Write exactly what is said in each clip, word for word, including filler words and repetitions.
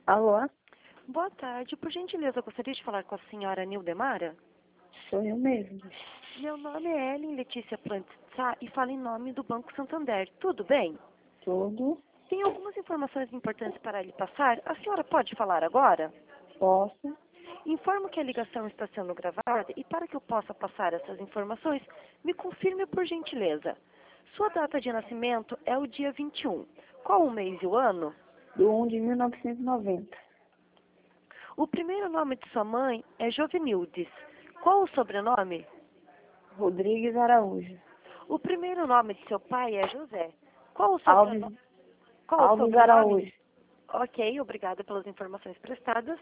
Alô? Boa tarde. Por gentileza, eu gostaria de falar com a senhora Nildemara. Sou eu mesmo. Meu nome é Ellen Letícia Plantes Sá e falo em nome do Banco Santander. Tudo bem? Tudo? Tem algumas informações importantes para lhe passar. A senhora pode falar agora? Posso? Informo que a ligação está sendo gravada e para que eu possa passar essas informações, me confirme por gentileza. Sua data de nascimento é o dia vinte e um. Qual o mês e o ano? Do um de mil novecentos e noventa. O primeiro nome de sua mãe é Jovenildes. Qual o sobrenome? Rodrigues Araújo. O primeiro nome de seu pai é José. Qual o Alves, sobrenome? Qual o Alves sobrenome? Araújo. Ok, obrigada pelas informações prestadas.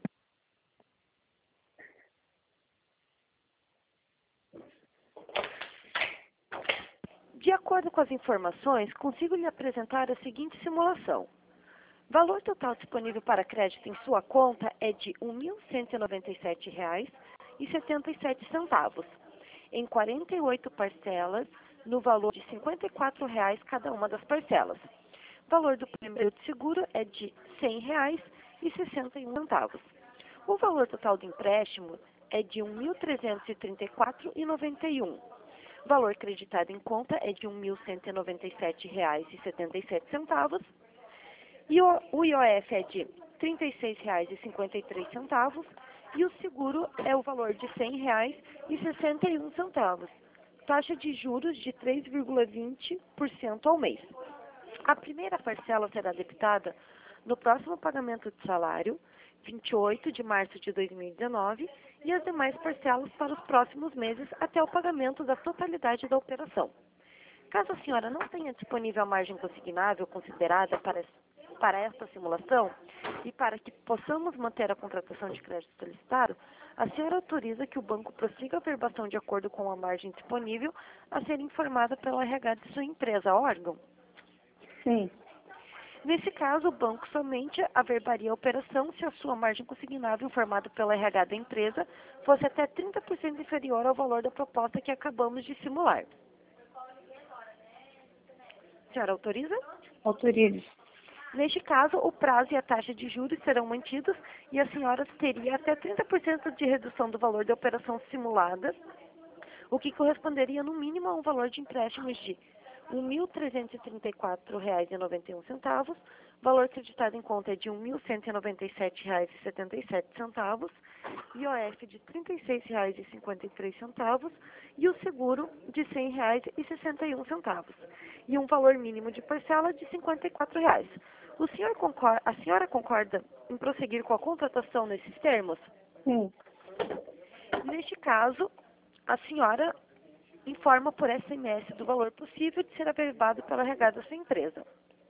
De acordo com as informações, consigo lhe apresentar a seguinte simulação. Valor total disponível para crédito em sua conta é de um mil cento e noventa e sete reais e setenta e sete centavos, em quarenta e oito parcelas, no valor de cinquenta e quatro reais cada uma das parcelas. O valor do primeiro de seguro é de cem reais e sessenta e um centavos. O valor total do empréstimo é de um mil trezentos e trinta e quatro reais e noventa e um centavos. O valor creditado em conta é de um mil cento e noventa e sete reais e setenta e sete centavos. E o, o I O F é de trinta e seis reais e cinquenta e três centavos. E o seguro é o valor de cem reais e sessenta e um centavos. Taxa de juros de três vírgula vinte por cento ao mês. A primeira parcela será debitada no próximo pagamento de salário, vinte e oito de março de dois mil e dezenove, e as demais parcelas para os próximos meses até o pagamento da totalidade da operação. Caso a senhora não tenha disponível a margem consignável considerada para, para esta simulação e para que possamos manter a contratação de crédito solicitado, a senhora autoriza que o banco prossiga a verbação de acordo com a margem disponível a ser informada pelo R H de sua empresa, órgão? Sim. Nesse caso, o banco somente averbaria a operação se a sua margem consignável informada pelo R H da empresa fosse até trinta por cento inferior ao valor da proposta que acabamos de simular. A senhora autoriza? Autorize. Neste caso, o prazo e a taxa de juros serão mantidos e a senhora teria até trinta por cento de redução do valor da operação simulada, o que corresponderia no mínimo a um valor de empréstimos de um mil trezentos e trinta e quatro reais e noventa e um centavos, valor creditado em conta é de um mil cento e noventa e sete reais e setenta e sete centavos, I O F de trinta e seis reais e cinquenta e três centavos e o seguro de cem reais e sessenta e um centavos, e um valor mínimo de parcela de cinquenta e quatro reais. O senhor concorda, a senhora concorda em prosseguir com a contratação nesses termos? Sim. Neste caso, a senhora informa por S M S do valor possível de ser averbado pela R H da sua empresa.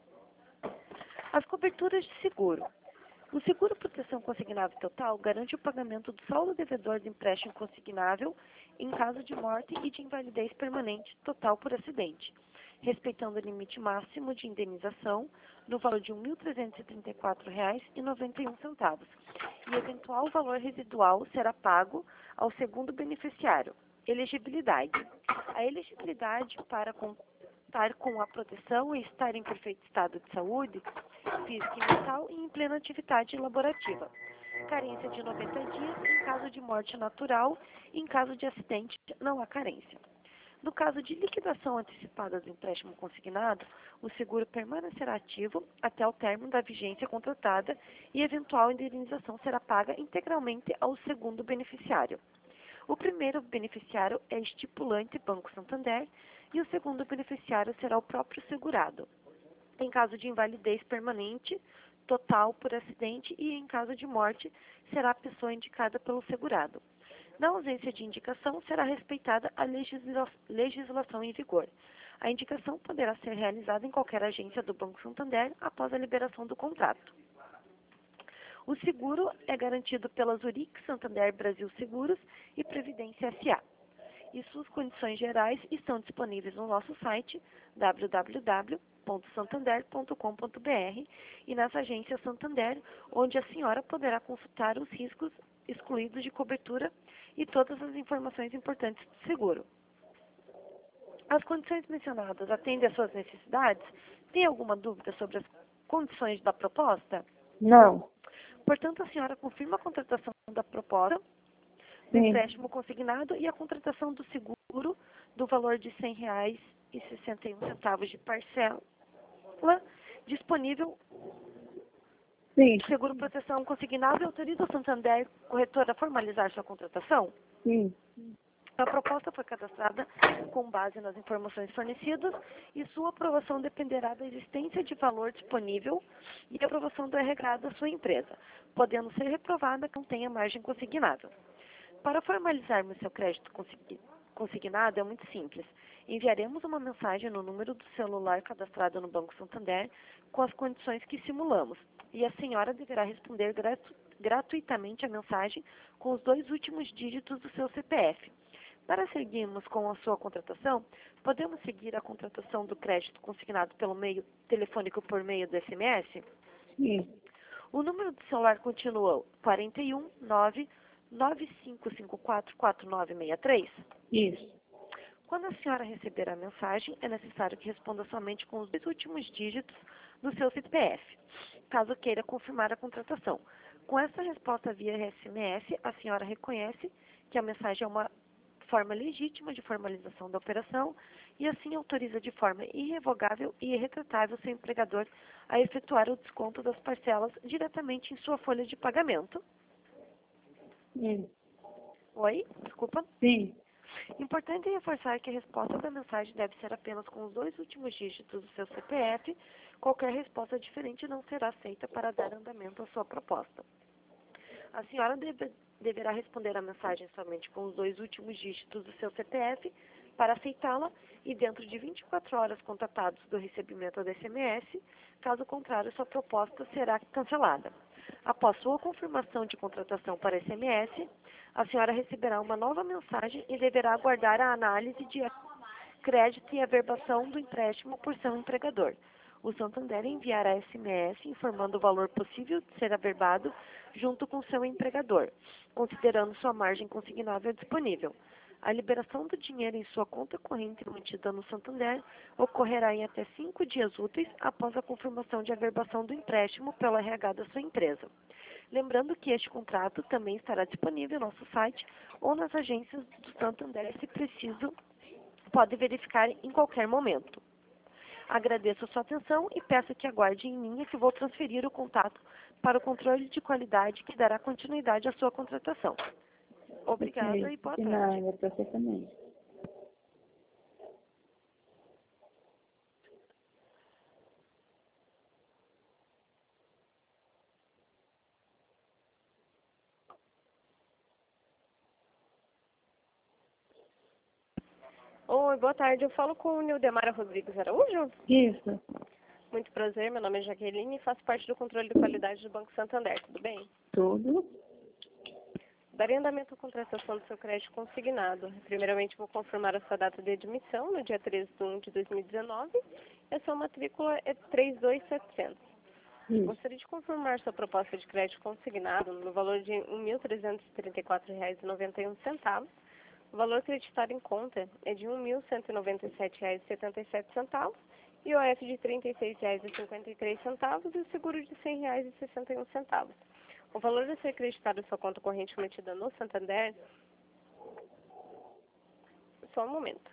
As coberturas de seguro. O seguro proteção consignável total garante o pagamento do saldo devedor do empréstimo consignável em caso de morte e de invalidez permanente total por acidente, respeitando o limite máximo de indenização no valor de um mil trezentos e trinta e quatro reais e noventa e um centavos, e eventual valor residual será pago ao segundo beneficiário. Elegibilidade. A elegibilidade para contar com a proteção e estar em perfeito estado de saúde física e mental e em plena atividade laborativa. Carência de noventa dias em caso de morte natural e em caso de acidente não há carência. No caso de liquidação antecipada do empréstimo consignado, o seguro permanecerá ativo até o término da vigência contratada e eventual indenização será paga integralmente ao segundo beneficiário. O primeiro beneficiário é estipulante Banco Santander e o segundo beneficiário será o próprio segurado. Em caso de invalidez permanente, total por acidente e em caso de morte, será a pessoa indicada pelo segurado. Na ausência de indicação, será respeitada a legisla- legislação em vigor. A indicação poderá ser realizada em qualquer agência do Banco Santander após a liberação do contrato. O seguro é garantido pela Zurich Santander Brasil Seguros e Previdência S A E suas condições gerais estão disponíveis no nosso site w w w ponto santander ponto com ponto b r e nas agências Santander, onde a senhora poderá consultar os riscos excluídos de cobertura e todas as informações importantes do seguro. As condições mencionadas atendem às suas necessidades? Tem alguma dúvida sobre as condições da proposta? Não. Portanto, a senhora confirma a contratação da proposta do Sim. empréstimo consignado e a contratação do seguro do valor de cem reais e sessenta e um centavos de parcela disponível. Sim. Seguro proteção consignado e autoriza o Santander Corretora a formalizar sua contratação. Sim. A proposta foi cadastrada com base nas informações fornecidas e sua aprovação dependerá da existência de valor disponível e aprovação do R H da sua empresa, podendo ser reprovada que não tenha margem consignável. Para formalizarmos seu crédito consign- consignado é muito simples. Enviaremos uma mensagem no número do celular cadastrado no Banco Santander com as condições que simulamos e a senhora deverá responder gratu- gratuitamente a mensagem com os dois últimos dígitos do seu C P F. Para seguirmos com a sua contratação, podemos seguir a contratação do crédito consignado pelo meio telefônico por meio do S M S? Sim. O número do celular continua quatro um nove nove cinco cinco quatro quatro nove seis três? Isso. Quando a senhora receber a mensagem, é necessário que responda somente com os dois últimos dígitos do seu C P F, caso queira confirmar a contratação. Com essa resposta via S M S, a senhora reconhece que a mensagem é uma forma legítima de formalização da operação e assim autoriza de forma irrevogável e irretratável seu empregador a efetuar o desconto das parcelas diretamente em sua folha de pagamento. Sim. Oi? Desculpa. Sim. Importante reforçar que a resposta da mensagem deve ser apenas com os dois últimos dígitos do seu C P F. Qualquer resposta diferente não será aceita para dar andamento à sua proposta. A senhora deve, deverá responder a mensagem somente com os dois últimos dígitos do seu C P F para aceitá-la e dentro de vinte e quatro horas contatados do recebimento do S M S, caso contrário, sua proposta será cancelada. Após sua confirmação de contratação para S M S, a senhora receberá uma nova mensagem e deverá aguardar a análise de crédito e averbação do empréstimo por seu empregador. O Santander enviará S M S informando o valor possível de ser averbado junto com seu empregador, considerando sua margem consignável disponível. A liberação do dinheiro em sua conta corrente mantida no Santander ocorrerá em até cinco dias úteis após a confirmação de averbação do empréstimo pelo R H da sua empresa. Lembrando que este contrato também estará disponível no nosso site ou nas agências do Santander, se preciso, pode verificar em qualquer momento. Agradeço a sua atenção e peço que aguarde em linha que vou transferir o contato para o controle de qualidade que dará continuidade à sua contratação. Obrigada Ok. e boa De tarde. nada, pra você também. Oi, boa tarde. Eu falo com o Nildemara Rodrigues Araújo. Isso. Muito prazer, meu nome é Jaqueline e faço parte do controle de qualidade do Banco Santander, tudo bem? Tudo. Daria andamento à contratação do seu crédito consignado. Primeiramente, vou confirmar a sua data de admissão, no dia treze de um de dois mil e dezenove, e a sua matrícula é três dois sete zero zero. Isso. Gostaria de confirmar sua proposta de crédito consignado no valor de um mil trezentos e trinta e quatro reais e noventa e um centavos. O valor creditado em conta é de um mil cento e noventa e sete reais e setenta e sete centavos, I O F de trinta e seis reais e cinquenta e três centavos e o seguro de cem reais e sessenta e um centavos. O valor a ser creditado em sua conta corrente mantida no Santander, só um momento,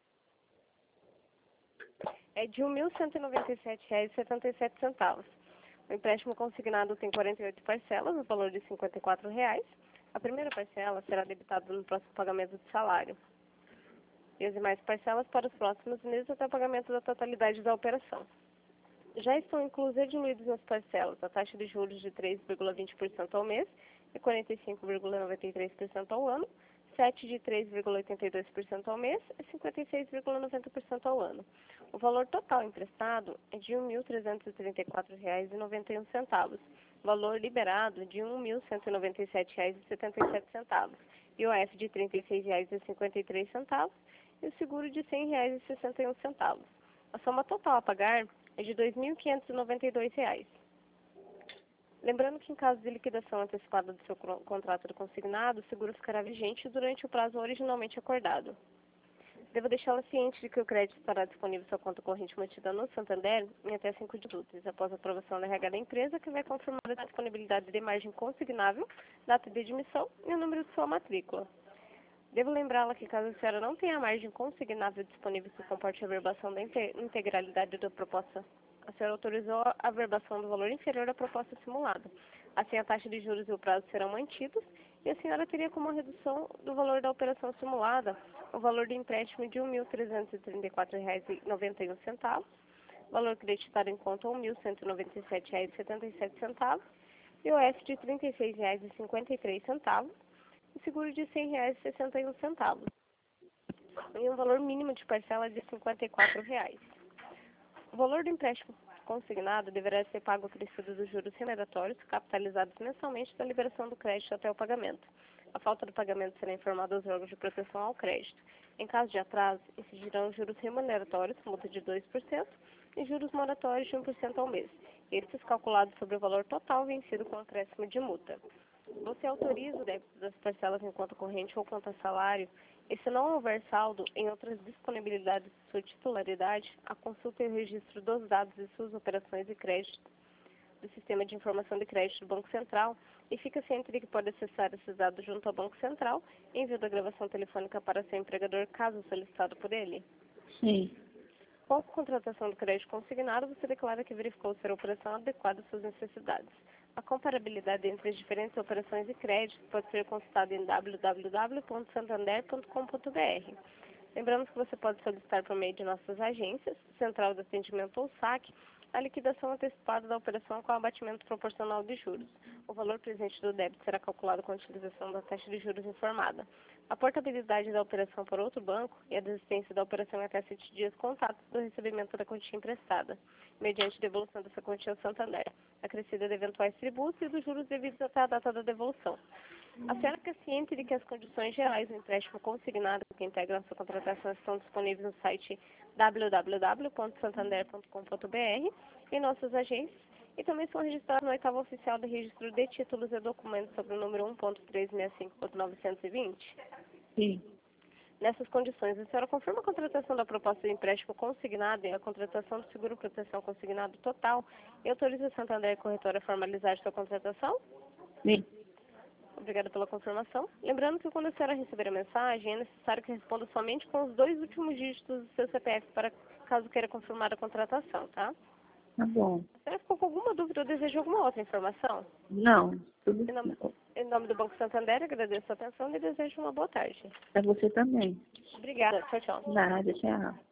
é de um mil cento e noventa e sete reais e setenta e sete centavos. O empréstimo consignado tem quarenta e oito parcelas, no valor de cinquenta e quatro reais. A primeira parcela será debitada no próximo pagamento de salário. E as demais parcelas para os próximos meses até o pagamento da totalidade da operação. Já estão inclusos e diluídos nas parcelas a taxa de juros de três vírgula vinte por cento ao mês e quarenta e cinco vírgula noventa e três por cento ao ano, sete de três vírgula oitenta e dois por cento ao mês e cinquenta e seis vírgula noventa por cento ao ano. O valor total emprestado é de um mil trezentos e trinta e quatro reais e noventa e um centavos. Valor liberado de um mil cento e noventa e sete reais e setenta e sete centavos. I O F de trinta e seis reais e cinquenta e três centavos e o seguro de cem reais e sessenta e um centavos. A soma total a pagar é de dois mil quinhentos e noventa e dois reais. Lembrando que em caso de liquidação antecipada do seu contrato consignado, o seguro ficará vigente durante o prazo originalmente acordado. Devo deixá-la ciente de que o crédito estará disponível em sua conta corrente mantida no Santander em até cinco dias úteis, após a aprovação da R H da empresa, que vai confirmar a disponibilidade de margem consignável, data de admissão e o número de sua matrícula. Devo lembrá-la que, caso a senhora não tenha margem consignável disponível que comporte a averbação da integralidade da proposta, a senhora autorizou a averbação do valor inferior à proposta simulada. Assim, a taxa de juros e o prazo serão mantidos e a senhora teria como redução do valor da operação simulada o valor do empréstimo de um mil trezentos e trinta e quatro reais e noventa e um centavos, valor creditado em conta um mil cento e noventa e sete reais e setenta e sete centavos, I O F de trinta e seis reais e cinquenta e três centavos e seguro de cem reais e sessenta e um centavos, e um valor mínimo de parcela de cinquenta e quatro reais. O valor do empréstimo consignado deverá ser pago acrescido dos juros remuneratórios capitalizados mensalmente da liberação do crédito até o pagamento. A falta do pagamento será informada aos órgãos de proteção ao crédito. Em caso de atraso, incidirão juros remuneratórios, multa de dois por cento, e juros moratórios de um por cento ao mês, estes calculados sobre o valor total vencido com acréscimo de multa. Você autoriza o débito das parcelas em conta corrente ou conta salário, e se não houver saldo em outras disponibilidades de sua titularidade, a consulta e o registro dos dados de suas operações e crédito do Sistema de Informação de Crédito do Banco Central e fica ciente de que pode acessar esses dados junto ao Banco Central em envio da gravação telefônica para seu empregador, caso solicitado por ele. Sim. Com a contratação do crédito consignado, você declara que verificou ser a operação adequada às suas necessidades. A comparabilidade entre as diferentes operações e créditos pode ser consultada em w w w ponto santander ponto com ponto b r. Lembramos que você pode solicitar por meio de nossas agências, Central de Atendimento ou saque, a liquidação antecipada da operação com abatimento proporcional de juros. O valor presente do débito será calculado com a utilização da taxa de juros informada. A portabilidade da operação para outro banco e a desistência da operação em até sete dias contatos do recebimento da quantia emprestada, mediante devolução dessa quantia ao Santander, acrescida de eventuais tributos e dos juros devidos até a data da devolução. A senhora fica ciente de que as condições gerais do empréstimo consignado que integram sua contratação estão disponíveis no site w w w ponto santander ponto com ponto b r, em nossas agências, e também são registrados no oitavo oficial de registro de títulos e documentos sobre o número um ponto trezentos e sessenta e cinco ponto novecentos e vinte. Sim. Nessas condições, a senhora confirma a contratação da proposta de empréstimo consignado e a contratação do seguro proteção consignado total e autoriza a Santander Corretora a formalizar sua contratação? Sim. Obrigada pela confirmação. Lembrando que quando a senhora receber a mensagem, é necessário que responda somente com os dois últimos dígitos do seu C P F, para caso queira confirmar a contratação, tá? Tá bom. A senhora ficou com alguma dúvida ou deseja alguma outra informação? Não. Tudo Em nome, em nome do Banco Santander, agradeço a atenção e desejo uma boa tarde. para você também. Obrigada. Tchau, tchau. Nada, tchau.